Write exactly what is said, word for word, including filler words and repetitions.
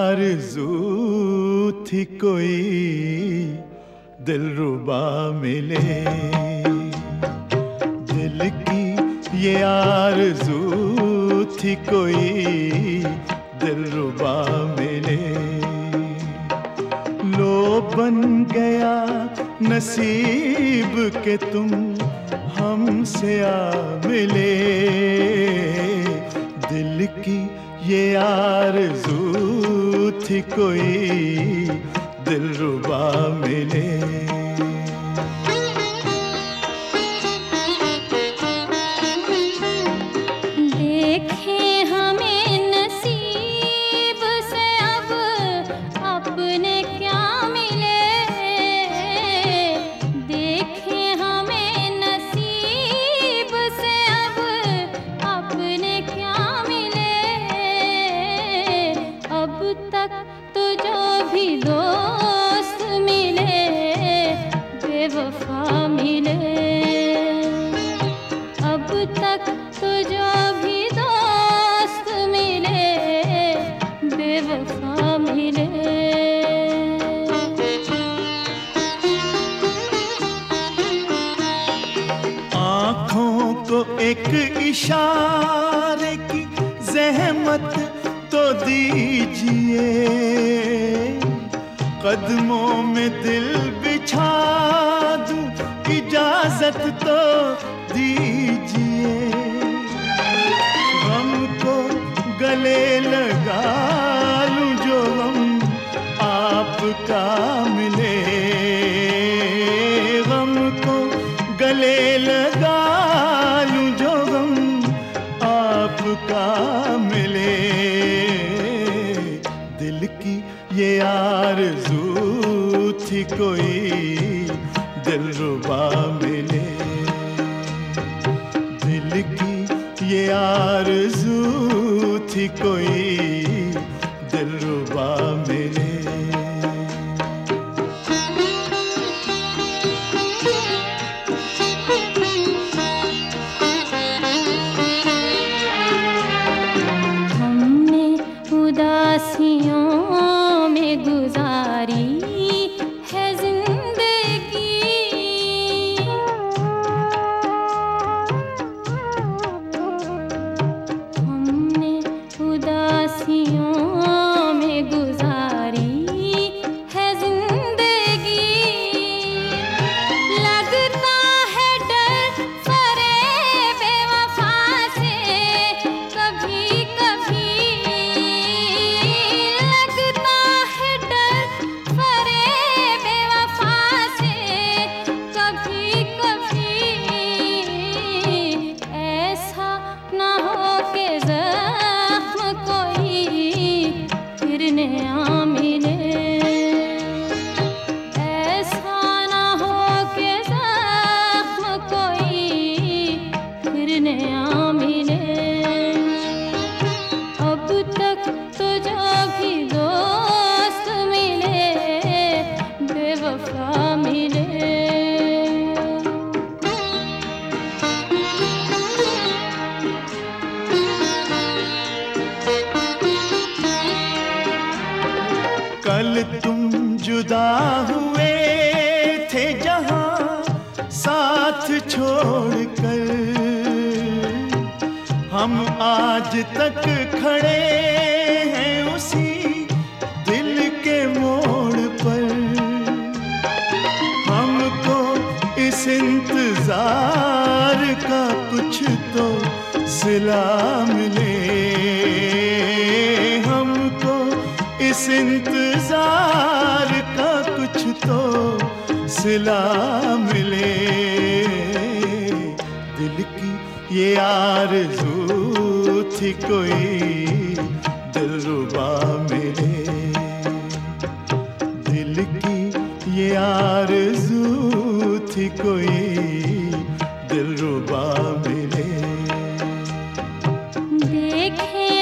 आरज़ू थी कोई दिलरुबा मिले, दिल की ये आरज़ू थी कोई दिलरुबा मिले। लो बन गया नसीब के तुम हमसे आ मिले, दिल की ये आरज़ू थी कोई दिलरुबा मिले। एक इशारे की ज़हमत तो दीजिए, कदमों में दिल बिछा दूं इजाज़त तो दीजिए। हमको गले लगा लूं जो हम आपका मिले, हमको गले लगा का मिले, दिल की ये आरज़ू थी कोई दिलरुबा मिले, दिल की ये आरज़ू थी कोई दिलरुबा मिले। उदासियों में गुजारी है जिंदगी, हमने उदासियों में गुजारी है जिंदगी। लगता है डर फरेब बेवफा से कभी कभी, कल तुम जुदा हुए थे जहां साथ छोड़कर, हम आज तक खड़े हैं उसी दिल के मोड़ पर। हमको इस इंतजार का कुछ तो सिला मिले, हमको इस इंतजार का कुछ तो सिला मिले, दिल की ये आरज़ू थी कोई दिलरुबा मिले, दिल की ये आरज़ू थी कोई दिलरुबा मिले। देखे